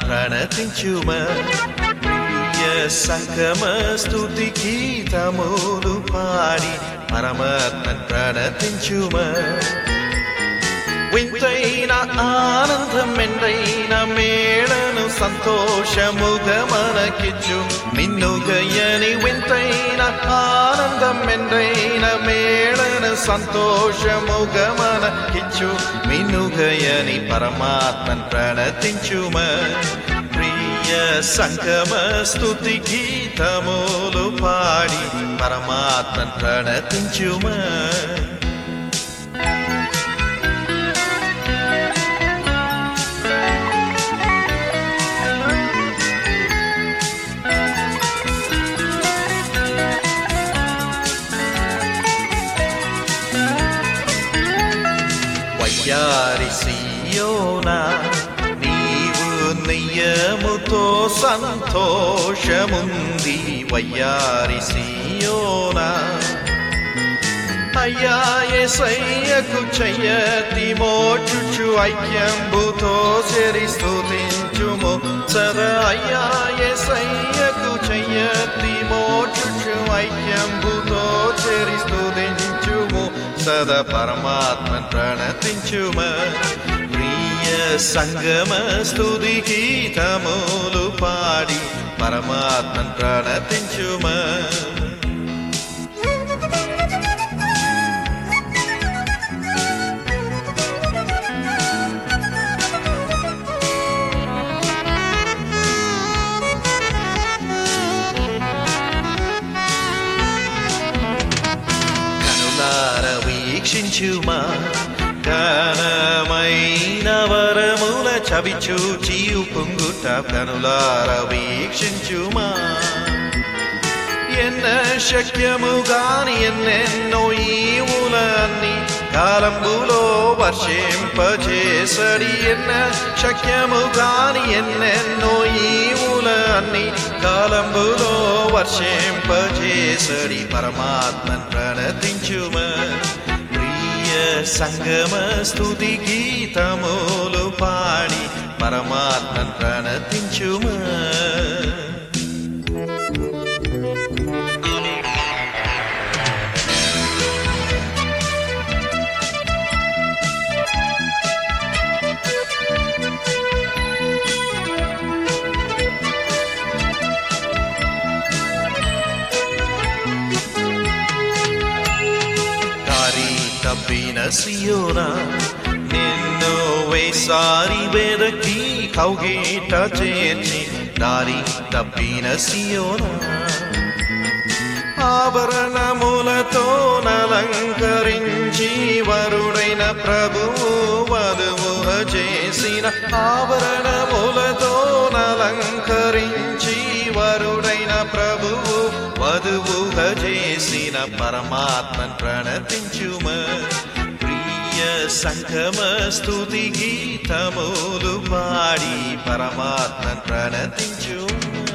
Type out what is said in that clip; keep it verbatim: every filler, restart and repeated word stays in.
ప్రణతించుమ ప్రియ సంగమ స్తుతి గీతములు పాడి పరమాత్మన్ ప్రణతించుమ వింతైన ఆనందం మెండైన మేళను సంతోషముగా మనకిచ్చు మిన్నుగయని వింతైన ఆనందం మెండైన మేళను సంతోషముగా మనకిచ్చు మిన్నుగయని పరమాత్మన్ ప్రణతించుమ ప్రియ సంగమ స్తుతి గీతములు పాడి పరమాత్మన్ ప్రణతించుమ వయ్యారి సియోనా నీవు నియముతో సంతోషముంది వయ్యారి సియోనా అయ్యా యేసయ్యకు చెయ్యతి మోచుచు ఐక్యంబుతో చెరి స్తుతించుము సదా అయ్యా యేసయ్యకు చెయ్యతి మోచుచు ఐక్యంబుతో చెరి స్తుతించుము సదా పరమాత్మన్ ప్రణతించుమ ప్రియ సంగమ స్తుతి గీతములు పాడి పరమాత్మన్ ప్రణతించుమ వీక్షించుమా ఘనమైన వరముల చవిచూచి పొంగుట కనులార వీక్షించుమా ఎన్న శక్యము గాని ఎన్నెన్నో ఈవులన్నీ కాలంబులో వర్షింపజేసడి ఎన్న శక్యము గాని ఎన్నెన్నో ఈవులన్నీ కాలంబులో వర్షింపజేసడి పరమాత్మన్ ప్రణతించుమ సంగమ స్తుతి గీతములు పాడి పరమాత్మన్ ప్రణతించుమ తప్పిన సియోనా నిన్ను వేసారి వెదకి కౌగిట చేర్చి దారి తప్పిన సియోనా ఆభరణములతో నలంకరించి వరుడైన ప్రభువు వధువుహ చేసిన ఆభరణములతో నలంకరించి వరుడైన ప్రభువు వధువుహ చేసిన పరమాత్మన్ ప్రణతించుమ ప్రియ సంగమ స్తుతి గీతములు పాడి పరమాత్మన్ ప్రణతించుమ